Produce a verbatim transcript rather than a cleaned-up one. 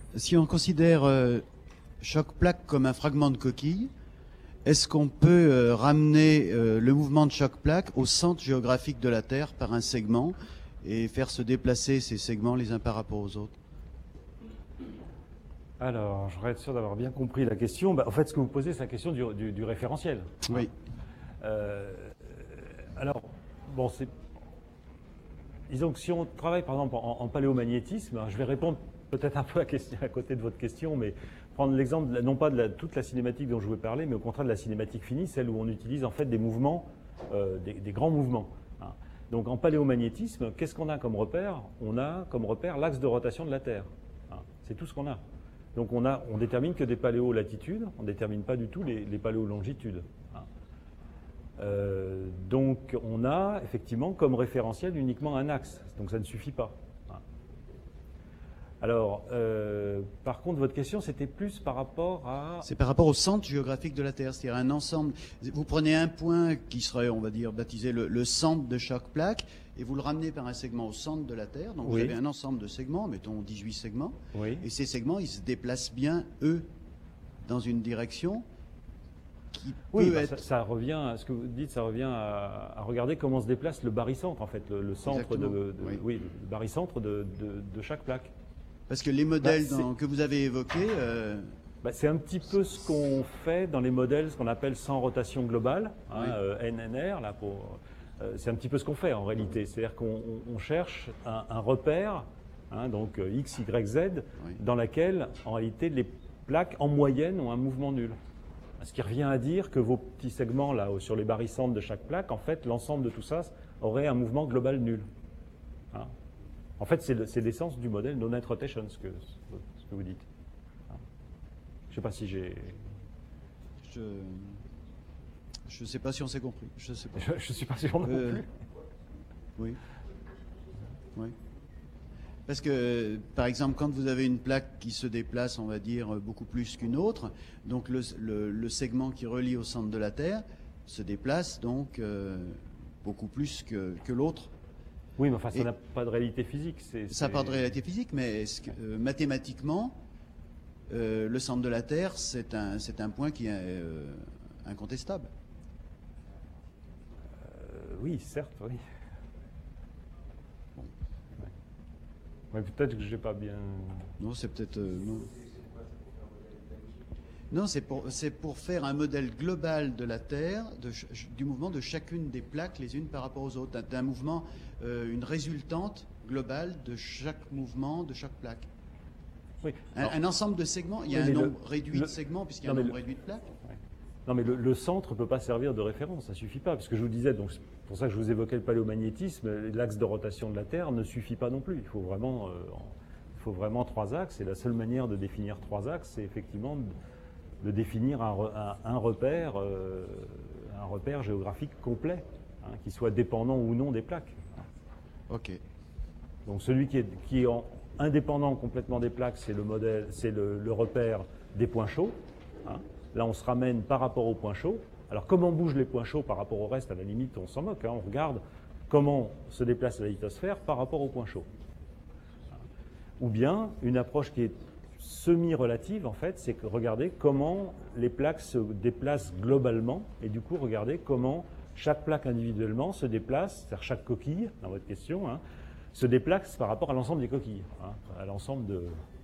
si on considère euh, chaque plaque comme un fragment de coquille, est-ce qu'on peut euh, ramener euh, le mouvement de chaque plaque au centre géographique de la Terre par un segment et faire se déplacer ces segments les uns par rapport aux autres? Alors, je voudrais être sûr d'avoir bien compris la question. Bah, en fait, ce que vous posez, c'est la question du, du, du référentiel. Oui. Euh, alors, bon, c'est... Disons que si on travaille, par exemple, en, en paléomagnétisme, je vais répondre peut-être un peu à, question, à côté de votre question, mais prendre l'exemple, non pas de la, toute la cinématique dont je voulais parler, mais au contraire de la cinématique finie, celle où on utilise en fait des mouvements, euh, des, des grands mouvements. Hein. Donc, en paléomagnétisme, qu'est-ce qu'on a comme repère? On a comme repère l'axe de rotation de la Terre. Hein. C'est tout ce qu'on a. Donc on, a, on détermine que des paléolatitudes, on ne détermine pas du tout les, les paléolongitudes. Hein. Euh, donc on a effectivement comme référentiel uniquement un axe, donc ça ne suffit pas. Hein. Alors, euh, par contre, votre question c'était plus par rapport à... C'est par rapport au centre géographique de la Terre, c'est-à-dire un ensemble. Vous prenez un point qui serait, on va dire, baptisé le, le centre de chaque plaque, et vous le ramenez par un segment au centre de la Terre. Donc oui. Vous avez un ensemble de segments, mettons dix-huit segments. Oui. Et ces segments, ils se déplacent bien, eux, dans une direction qui oui, peut bah être... ça, ça revient, ce que vous dites, ça revient à, à regarder comment se déplace le barycentre, en fait, le, le centre, de, de, oui. Oui, le barycentre de, de, de chaque plaque. Parce que les modèles bah, dans, que vous avez évoqués... Euh... Bah, c'est un petit peu ce qu'on fait dans les modèles, ce qu'on appelle sans rotation globale, hein, Oui. euh, N N R, là, pour... Euh, c'est un petit peu ce qu'on fait en réalité, c'est-à-dire qu'on on cherche un, un repère, hein, donc euh, X, Y, Z, Oui. dans laquelle en réalité les plaques en moyenne ont un mouvement nul. Ce qui revient à dire que vos petits segments là sur les barycentres de chaque plaque, en fait l'ensemble de tout ça aurait un mouvement global nul. Hein. En fait c'est l'essence du modèle no net rotation, ce que, ce que vous dites. Hein. Je ne sais pas si j'ai... Je... Je ne sais pas si on s'est compris. Je ne sais pas. Je ne suis pas sûr non euh, plus. Oui. Oui. Parce que, par exemple, quand vous avez une plaque qui se déplace, on va dire, beaucoup plus qu'une autre, donc le, le, le segment qui relie au centre de la Terre se déplace donc euh, beaucoup plus que, que l'autre. Oui, mais enfin, ça n'a pas de réalité physique. Ça n'a pas de réalité physique, mais est-ce que, euh, mathématiquement, euh, le centre de la Terre, c'est un, c'est un point qui est euh, incontestable. Oui, certes, oui. Bon. Ouais. Peut-être que je n'ai pas bien... Non, c'est peut-être... Euh, non, non c'est pour, c'est pour faire un modèle global de la Terre, de, du mouvement de chacune des plaques les unes par rapport aux autres, d'un mouvement, euh, une résultante globale de chaque mouvement, de chaque plaque. Oui. Un, Alors, un ensemble de segments, il y a oui, un nombre le, réduit le, de segments puisqu'il y a un non, nombre le, réduit de plaques. Ouais. Non, mais le, le centre ne peut pas servir de référence, ça ne suffit pas. Parce que je vous disais, donc c'est pour ça que je vous évoquais le paléomagnétisme, l'axe de rotation de la Terre ne suffit pas non plus. Il faut vraiment, euh, il faut vraiment trois axes. Et la seule manière de définir trois axes, c'est effectivement de, de définir un, un, un, repère, euh, un repère géographique complet, hein, qui soit dépendant ou non des plaques. Ok. Donc celui qui est, qui est en, indépendant complètement des plaques, c'est le modèle, c'est le, le repère des points chauds. Hein. Là, on se ramène par rapport aux points chauds. Alors, comment bougent les points chauds par rapport au reste? À la limite, on s'en moque. Hein. On regarde comment se déplace la lithosphère par rapport aux points chauds. Ou bien, une approche qui est semi-relative, en fait, c'est que regarder comment les plaques se déplacent globalement, et du coup, regarder comment chaque plaque individuellement se déplace, c'est-à-dire chaque coquille, dans votre question, hein, se déplace par rapport à l'ensemble des coquilles, hein, à l'ensemble de...